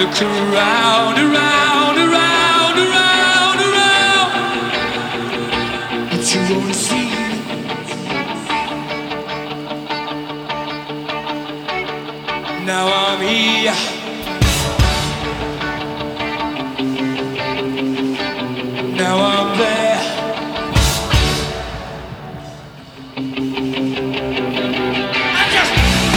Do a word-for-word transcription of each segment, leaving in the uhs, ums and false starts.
look around, around, around, around, around. What you wanna see? Now I'm here. Now I'm there. I just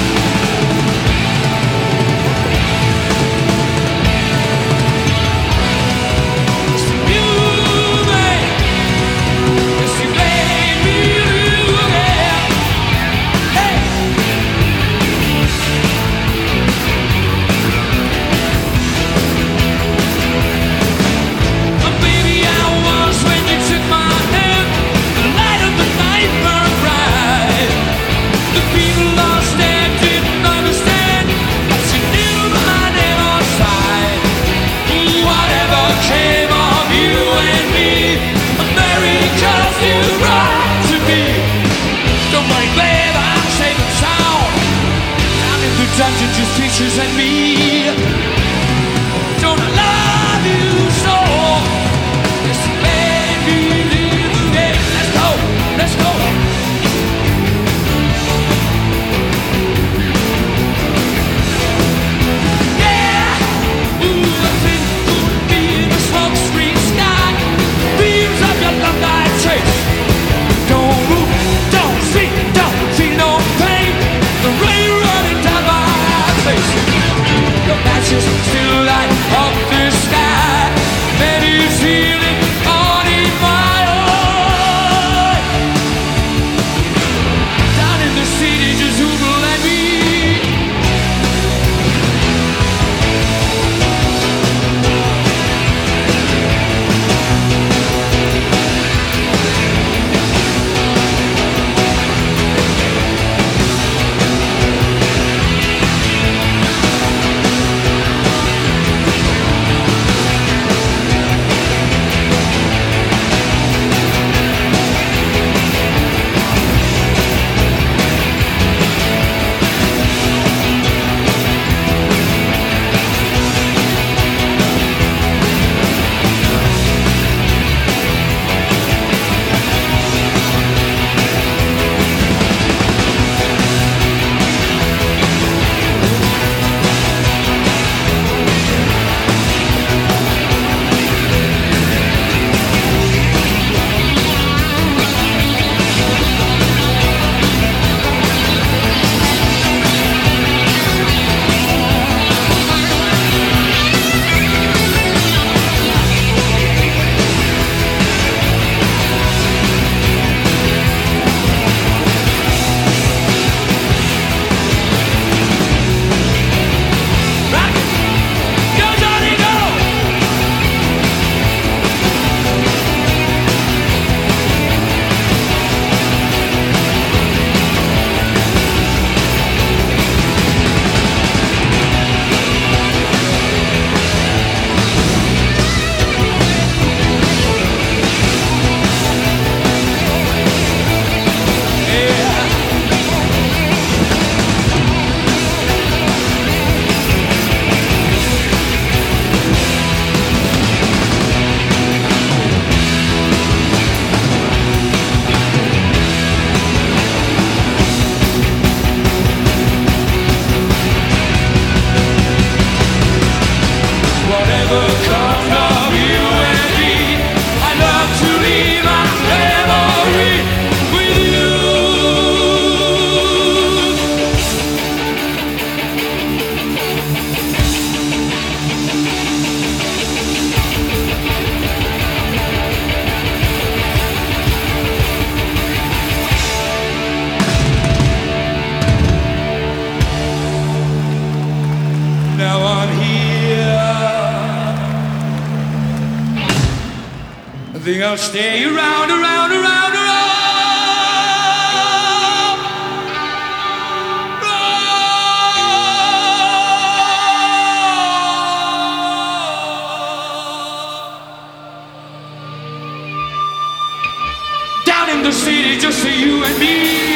dungeon, just pictures and me. Don't I love you so? This made me live again. Let's go, let's go. Yeah, ooh, the thing could be the smoke screen sky. Beams of your love I chase. Don't move, don't see, don't feel no pain. The rain running down my face. Your matches still light up the sky. Maybe you feel it on in my heart. Down in the city, just Google and me. I think I'll stay around, around, around, around. Down in the city, just for you and me.